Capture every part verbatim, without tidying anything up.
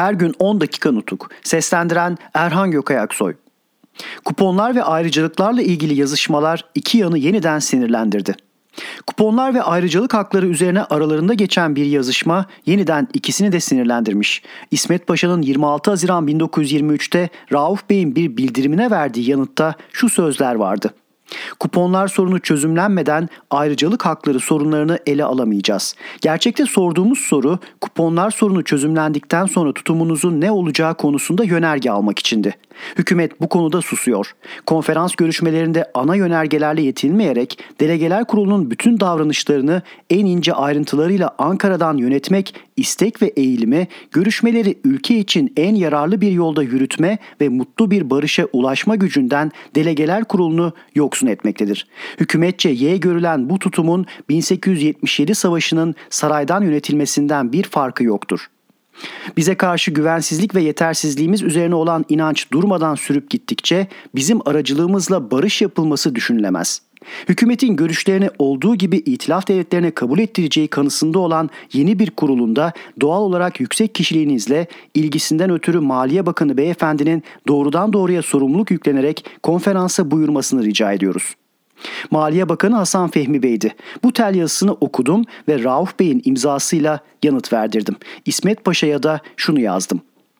Her gün on dakika nutuk. Seslendiren Erhan Gökayaksoy. Kuponlar ve ayrıcalıklarla ilgili yazışmalar iki yanı yeniden sinirlendirdi. Kuponlar ve ayrıcalık hakları üzerine aralarında geçen bir yazışma yeniden ikisini de sinirlendirmiş. İsmet Paşa'nın yirmi altı Haziran bin dokuz yüz yirmi üçte Rauf Bey'in bir bildirimine verdiği yanıtta şu sözler vardı. Kuponlar sorunu çözümlenmeden ayrıcalık hakları sorunlarını ele alamayacağız. Gerçekte sorduğumuz soru kuponlar sorunu çözümlendikten sonra tutumunuzun ne olacağı konusunda yönerge almak içindi. Hükümet bu konuda susuyor. Konferans görüşmelerinde ana yönergelerle yetinmeyerek Delegeler Kurulu'nun bütün davranışlarını en ince ayrıntılarıyla Ankara'dan yönetmek, istek ve eğilimi, görüşmeleri ülke için en yararlı bir yolda yürütme ve mutlu bir barışa ulaşma gücünden Delegeler Kurulu'nu yoksun etmektedir. Hükümetçe Y görülen bu tutumun bin sekiz yüz yetmiş yedi Savaşı'nın saraydan yönetilmesinden bir farkı yoktur. Bize karşı güvensizlik ve yetersizliğimiz üzerine olan inanç durmadan sürüp gittikçe bizim aracılığımızla barış yapılması düşünülemez. Hükümetin görüşlerini olduğu gibi itilaf devletlerine kabul ettireceği kanısında olan yeni bir kurulunda doğal olarak yüksek kişiliğinizle ilgisinden ötürü Maliye Bakanı Beyefendinin doğrudan doğruya sorumluluk yüklenerek konferansa buyurmasını rica ediyoruz. Maliye Bakanı Hasan Fehmi Bey'di. Bu tel yazısını okudum ve Rauf Bey'in imzasıyla yanıt verdirdim. İsmet Paşa'ya da şunu yazdım.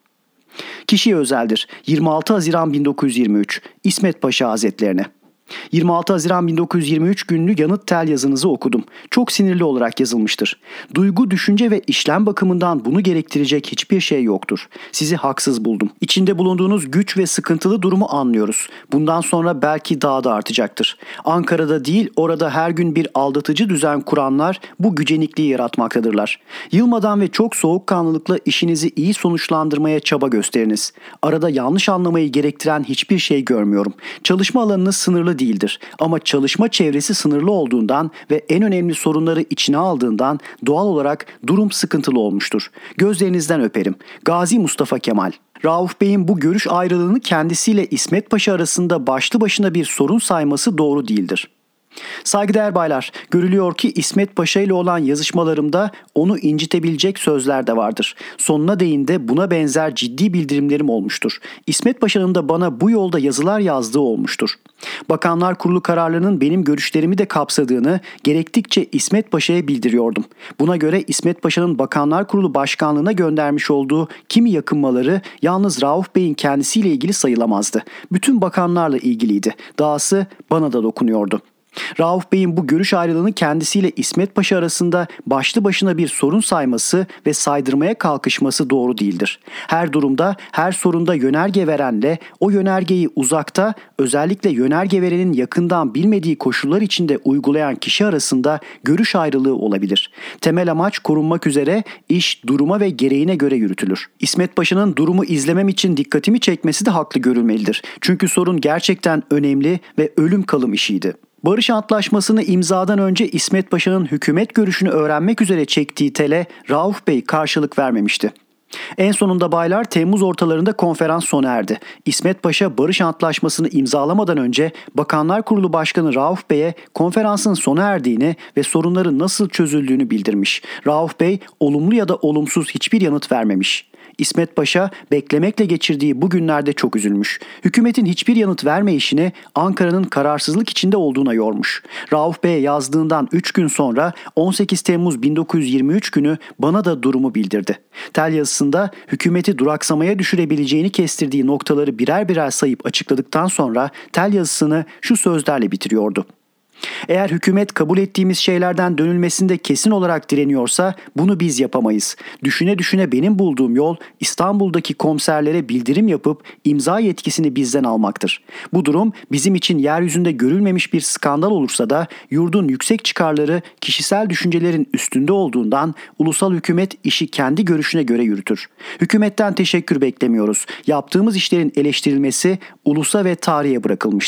Kişiye özeldir. yirmi altı Haziran bin dokuz yüz yirmi üç İsmet Paşa Hazretlerine. yirmi altı Haziran bin dokuz yüz yirmi üç günlü yanıt tel yazınızı okudum. Çok sinirli olarak yazılmıştır. Duygu, düşünce ve işlem bakımından bunu gerektirecek hiçbir şey yoktur. Sizi haksız buldum. İçinde bulunduğunuz güç ve sıkıntılı durumu anlıyoruz. Bundan sonra belki daha da artacaktır. Ankara'da değil, orada her gün bir aldatıcı düzen kuranlar bu gücenikliği yaratmaktadırlar. Yılmadan ve çok soğukkanlılıkla işinizi iyi sonuçlandırmaya çaba gösteriniz. Arada yanlış anlamayı gerektiren hiçbir şey görmüyorum. Çalışma alanınız sınırlı değildir. Ama çalışma çevresi sınırlı olduğundan ve en önemli sorunları içine aldığından doğal olarak durum sıkıntılı olmuştur. Gözlerinizden öperim. Gazi Mustafa Kemal. Rauf Bey'in bu görüş ayrılığını kendisiyle İsmet Paşa arasında başlı başına bir sorun sayması doğru değildir. Saygıdeğer baylar, görülüyor ki İsmet Paşa ile olan yazışmalarımda onu incitebilecek sözler de vardır. Sonuna değin de buna benzer ciddi bildirimlerim olmuştur. İsmet Paşa'nın da bana bu yolda yazılar yazdığı olmuştur. Bakanlar Kurulu kararlarının benim görüşlerimi de kapsadığını gerektikçe İsmet Paşa'ya bildiriyordum. Buna göre İsmet Paşa'nın Bakanlar Kurulu Başkanlığı'na göndermiş olduğu kimi yakınmaları yalnız Rauf Bey'in kendisiyle ilgili sayılamazdı. Bütün bakanlarla ilgiliydi. Dahası bana da dokunuyordu. Rauf Bey'in bu görüş ayrılığını kendisiyle İsmet Paşa arasında başlı başına bir sorun sayması ve saydırmaya kalkışması doğru değildir. Her durumda, her sorunda yönerge verenle o yönergeyi uzakta, özellikle yönerge verenin yakından bilmediği koşullar içinde uygulayan kişi arasında görüş ayrılığı olabilir. Temel amaç korunmak üzere iş duruma ve gereğine göre yürütülür. İsmet Paşa'nın durumu izlemem için dikkatimi çekmesi de haklı görülmelidir. Çünkü sorun gerçekten önemli ve ölüm kalım işiydi. Barış Antlaşması'nı imzadan önce İsmet Paşa'nın hükümet görüşünü öğrenmek üzere çektiği tele Rauf Bey karşılık vermemişti. En sonunda baylar Temmuz ortalarında konferans sona erdi. İsmet Paşa Barış Antlaşması'nı imzalamadan önce Bakanlar Kurulu Başkanı Rauf Bey'e konferansın sona erdiğini ve sorunların nasıl çözüldüğünü bildirmiş. Rauf Bey olumlu ya da olumsuz hiçbir yanıt vermemiş. İsmet Paşa beklemekle geçirdiği bu günlerde çok üzülmüş. Hükümetin hiçbir yanıt vermeyişini Ankara'nın kararsızlık içinde olduğuna yormuş. Rauf Bey'e yazdığından üç gün sonra on sekiz Temmuz bin dokuz yüz yirmi üç günü bana da durumu bildirdi. Tel yazısında hükümeti duraksamaya düşürebileceğini kestirdiği noktaları birer birer sayıp açıkladıktan sonra tel yazısını şu sözlerle bitiriyordu. Eğer hükümet kabul ettiğimiz şeylerden dönülmesinde kesin olarak direniyorsa bunu biz yapamayız. Düşüne düşüne benim bulduğum yol İstanbul'daki komiserlere bildirim yapıp imza yetkisini bizden almaktır. Bu durum bizim için yeryüzünde görülmemiş bir skandal olursa da yurdun yüksek çıkarları kişisel düşüncelerin üstünde olduğundan ulusal hükümet işi kendi görüşüne göre yürütür. Hükümetten teşekkür beklemiyoruz. Yaptığımız işlerin eleştirilmesi ulusa ve tarihe bırakılmıştır.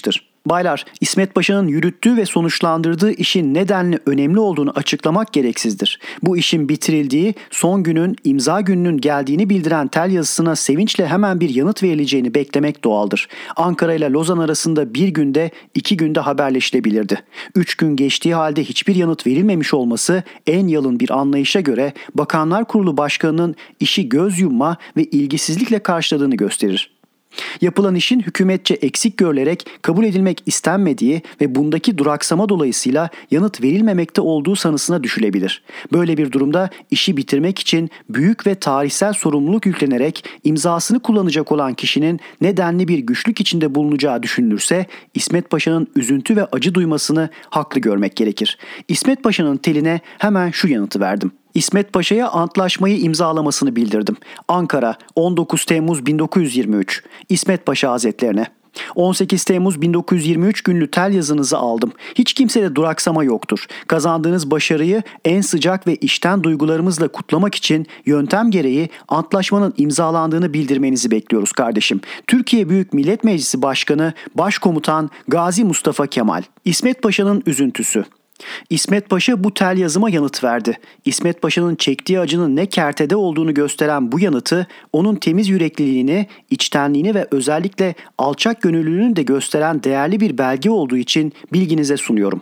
Baylar, İsmet Paşa'nın yürüttüğü ve sonuçlandırdığı işin nedenli önemli olduğunu açıklamak gereksizdir. Bu işin bitirildiği, son günün, imza gününün geldiğini bildiren tel yazısına sevinçle hemen bir yanıt verileceğini beklemek doğaldır. Ankara ile Lozan arasında bir günde, iki günde haberleşilebilirdi. Üç gün geçtiği halde hiçbir yanıt verilmemiş olması en yalın bir anlayışa göre Bakanlar Kurulu Başkanı'nın işi göz yumma ve ilgisizlikle karşıladığını gösterir. Yapılan işin hükümetçe eksik görülerek kabul edilmek istenmediği ve bundaki duraksama dolayısıyla yanıt verilmemekte olduğu sanısına düşülebilir. Böyle bir durumda işi bitirmek için büyük ve tarihsel sorumluluk yüklenerek imzasını kullanacak olan kişinin nedenli bir güçlük içinde bulunacağı düşünülürse İsmet Paşa'nın üzüntü ve acı duymasını haklı görmek gerekir. İsmet Paşa'nın teline hemen şu yanıtı verdim. İsmet Paşa'ya antlaşmayı imzalamasını bildirdim. Ankara, on dokuz Temmuz bin dokuz yüz yirmi üç. İsmet Paşa Hazretlerine. on sekiz Temmuz bin dokuz yüz yirmi üç günlü tel yazınızı aldım. Hiç kimsede duraksama yoktur. Kazandığınız başarıyı en sıcak ve içten duygularımızla kutlamak için yöntem gereği antlaşmanın imzalandığını bildirmenizi bekliyoruz kardeşim. Türkiye Büyük Millet Meclisi Başkanı Başkomutan Gazi Mustafa Kemal. İsmet Paşa'nın üzüntüsü. İsmet Paşa bu tel yazıma yanıt verdi. İsmet Paşa'nın çektiği acının ne kertede olduğunu gösteren bu yanıtı, onun temiz yürekliliğini, içtenliğini ve özellikle alçak gönüllülüğünü de gösteren değerli bir belge olduğu için bilginize sunuyorum.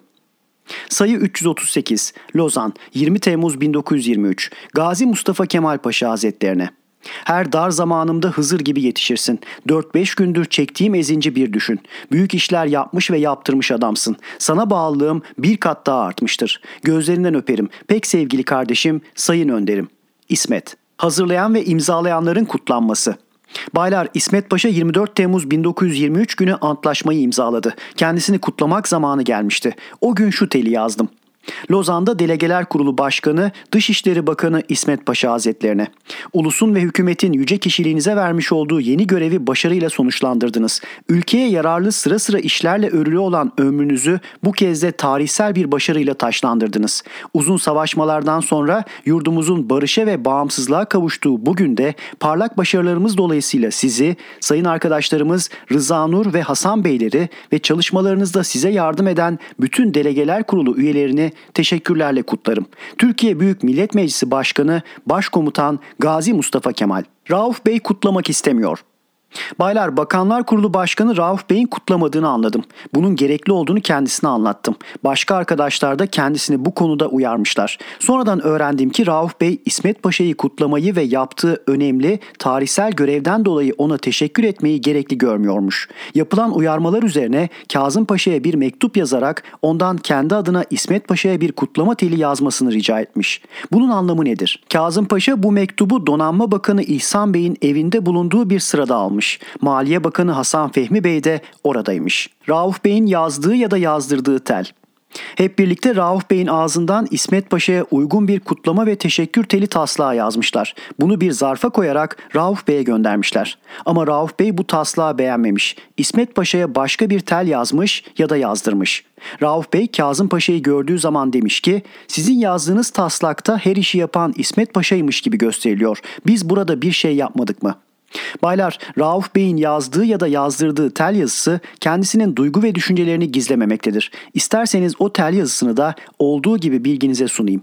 Sayı üç yüz otuz sekiz, Lozan, yirmi Temmuz bin dokuz yüz yirmi üç. Gazi Mustafa Kemal Paşa Hazretlerine. Her dar zamanımda Hızır gibi yetişirsin. dört beş gündür çektiğim ezinci bir düşün. Büyük işler yapmış ve yaptırmış adamsın. Sana bağlılığım bir kat daha artmıştır. Gözlerinden öperim. Pek sevgili kardeşim, sayın önderim. İsmet. Hazırlayan ve imzalayanların kutlanması. Baylar, İsmet Paşa yirmi dört Temmuz bin dokuz yüz yirmi üç günü antlaşmayı imzaladı. Kendisini kutlamak zamanı gelmişti. O gün şu teli yazdım. Lozan'da Delegeler Kurulu Başkanı, Dışişleri Bakanı İsmet Paşa Hazretlerine. Ulusun ve hükümetin yüce kişiliğinize vermiş olduğu yeni görevi başarıyla sonuçlandırdınız. Ülkeye yararlı sıra sıra işlerle örülü olan ömrünüzü bu kez de tarihsel bir başarıyla taşlandırdınız. Uzun savaşmalardan sonra yurdumuzun barışa ve bağımsızlığa kavuştuğu bugün de parlak başarılarımız dolayısıyla sizi, sayın arkadaşlarımız Rıza Nur ve Hasan Beyleri ve çalışmalarınızda size yardım eden bütün Delegeler Kurulu üyelerini teşekkürlerle kutlarım. Türkiye Büyük Millet Meclisi Başkanı Başkomutan Gazi Mustafa Kemal. Rauf Bey kutlamak istemiyor. Baylar, Bakanlar Kurulu Başkanı Rauf Bey'in kutlamadığını anladım. Bunun gerekli olduğunu kendisine anlattım. Başka arkadaşlar da kendisini bu konuda uyarmışlar. Sonradan öğrendim ki Rauf Bey İsmet Paşa'yı kutlamayı ve yaptığı önemli tarihsel görevden dolayı ona teşekkür etmeyi gerekli görmüyormuş. Yapılan uyarmalar üzerine Kazım Paşa'ya bir mektup yazarak ondan kendi adına İsmet Paşa'ya bir kutlama teli yazmasını rica etmiş. Bunun anlamı nedir? Kazım Paşa bu mektubu Donanma Bakanı İhsan Bey'in evinde bulunduğu bir sırada almış. Maliye Bakanı Hasan Fehmi Bey de oradaymış. Rauf Bey'in yazdığı ya da yazdırdığı tel. Hep birlikte Rauf Bey'in ağzından İsmet Paşa'ya uygun bir kutlama ve teşekkür teli taslağı yazmışlar. Bunu bir zarfa koyarak Rauf Bey'e göndermişler. Ama Rauf Bey bu taslağı beğenmemiş. İsmet Paşa'ya başka bir tel yazmış ya da yazdırmış. Rauf Bey Kazım Paşa'yı gördüğü zaman demiş ki, sizin yazdığınız taslakta her işi yapan İsmet Paşa'ymış gibi gösteriliyor. Biz burada bir şey yapmadık mı? Baylar, Rauf Bey'in yazdığı ya da yazdırdığı tel yazısı kendisinin duygu ve düşüncelerini gizlememektedir. İsterseniz o tel yazısını da olduğu gibi bilginize sunayım.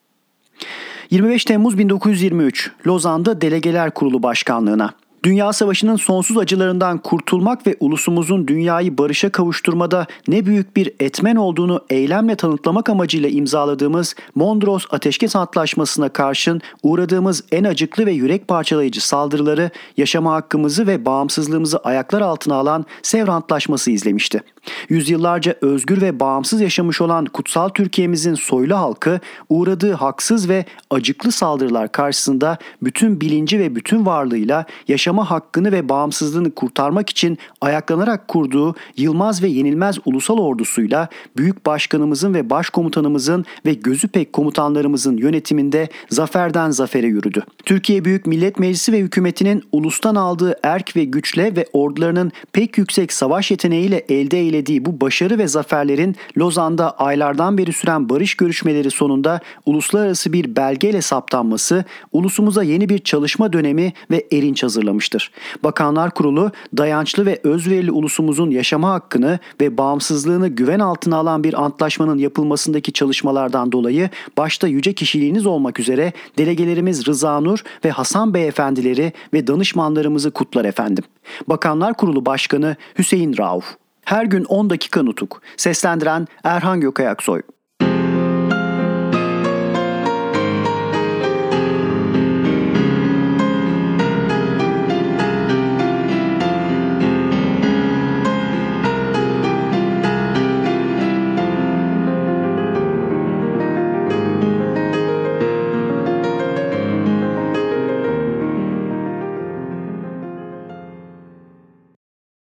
yirmi beş Temmuz bin dokuz yüz yirmi üç, Lozan'da Delegeler Kurulu Başkanlığına. Dünya Savaşı'nın sonsuz acılarından kurtulmak ve ulusumuzun dünyayı barışa kavuşturmada ne büyük bir etmen olduğunu eylemle tanıtlamak amacıyla imzaladığımız Mondros Ateşkes Antlaşması'na karşın uğradığımız en acıklı ve yürek parçalayıcı saldırıları, yaşama hakkımızı ve bağımsızlığımızı ayaklar altına alan Sevr Antlaşması izlemişti. Yüzyıllarca özgür ve bağımsız yaşamış olan kutsal Türkiye'mizin soylu halkı uğradığı haksız ve acıklı saldırılar karşısında bütün bilinci ve bütün varlığıyla yaşama hakkını ve bağımsızlığını kurtarmak için ayaklanarak kurduğu yılmaz ve yenilmez ulusal ordusuyla büyük başkanımızın ve başkomutanımızın ve gözü pek komutanlarımızın yönetiminde zaferden zafere yürüdü. Türkiye Büyük Millet Meclisi ve hükümetinin ulustan aldığı erk ve güçle ve ordularının pek yüksek savaş yeteneğiyle elde eylediği bu başarı ve zaferlerin Lozan'da aylardan beri süren barış görüşmeleri sonunda uluslararası bir belgeyle saptanması ulusumuza yeni bir çalışma dönemi ve erinç hazırlamıştır. başlamıştır. Bakanlar Kurulu, dayançlı ve özverili ulusumuzun yaşama hakkını ve bağımsızlığını güven altına alan bir antlaşmanın yapılmasındaki çalışmalardan dolayı başta yüce kişiliğiniz olmak üzere delegelerimiz Rıza Nur ve Hasan Bey efendileri ve danışmanlarımızı kutlar efendim. Bakanlar Kurulu Başkanı Hüseyin Rauf. Her gün on dakika nutuk. Seslendiren Erhan Gökayaksoy.